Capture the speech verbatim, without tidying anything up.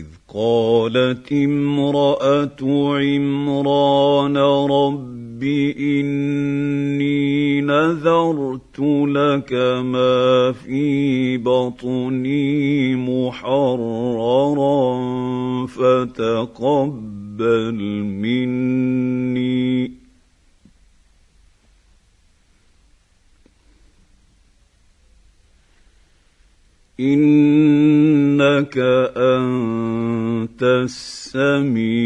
إذ قالت امرأة عمران رب إني نذرت لك ما في بطني محررا فتقبل مني إنك أنت السميع